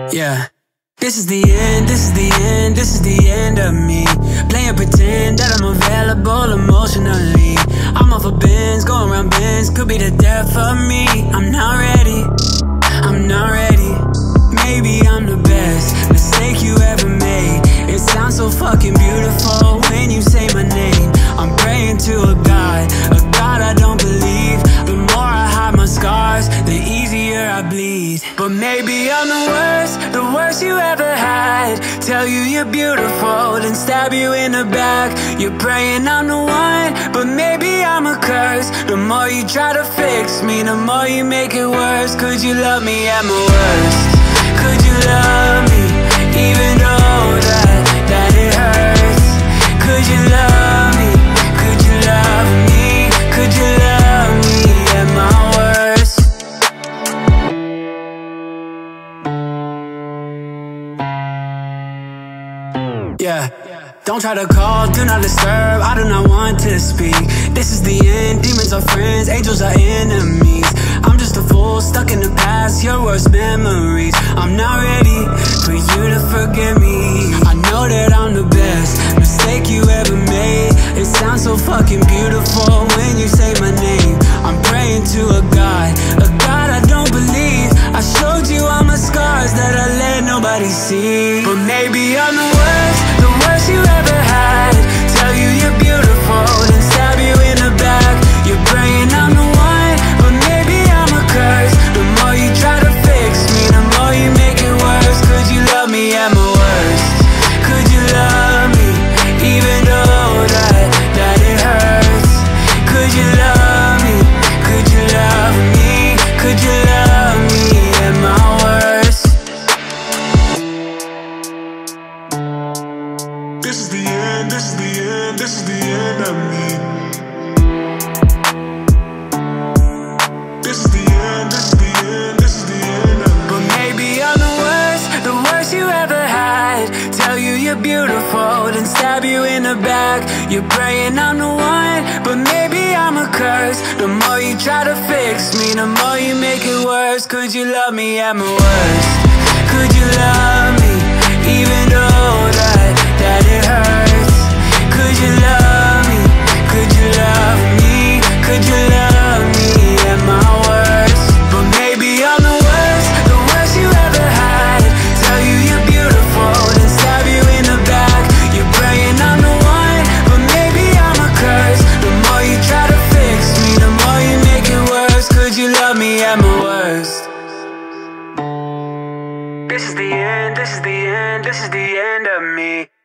Yeah. This is the end, this is the end, this is the end of me. Playing pretend that I'm available emotionally. I'm off of bins, going around bins, could be the death of me. I'm not ready, I'm not ready. Maybe I'm the best mistake you ever made. It sounds so fucking beautiful when you say my name. I'm praying to a God I don't believe. The more I hide my scars, the easier I bleed. But maybe I'm the worst you ever had. Tell you you're beautiful, then stab you in the back. You're praying I'm the one, but maybe I'm a curse. The more you try to fix me, the more you make it worse. Could you love me at my worst? Could you love me, even though that it hurts? Could you love me? Could you love me? Could you love me at my worst? Yeah. Don't try to call, do not disturb, I do not want to speak. This is the end, demons are friends, angels are enemies. I'm just a fool, stuck in the past, your worst memories. I'm not ready for you to forgive me. I know that I'm the best mistake you ever made. It sounds so fucking beautiful when you say my name. I'm praying to a God I don't believe. I showed you all my scars that I let nobody see. But maybe I'm the worst you ever had. Tell you you're beautiful, then stab you in the back. You're praying I'm the one, but maybe I'm a curse. The more you try to fix me, the more you make it worse. Could you love me at my worst? Could you love me, even though that it hurts? Could you love me? Could you love me? Could you love me at my worst? This is the end, this is the end, this is the end of me. This is the end, this is the end, this is the end of me. But maybe I'm the worst you ever had. Tell you you're beautiful, then stab you in the back. You're praying I'm the one, but maybe I'm a curse. The more you try to fix me, the more you make it worse. Could you love me at my worst? Could you love me, even though that it hurts? Could you love me? Could you love me? Could you love me at my worst? But maybe I'm the worst you ever had. Tell you you're beautiful, then stab you in the back. You're praying I'm the one, but maybe I'm a curse. The more you try to fix me, the more you make it worse. Could you love me at my worst? This is the end, this is the end, this is the end of me.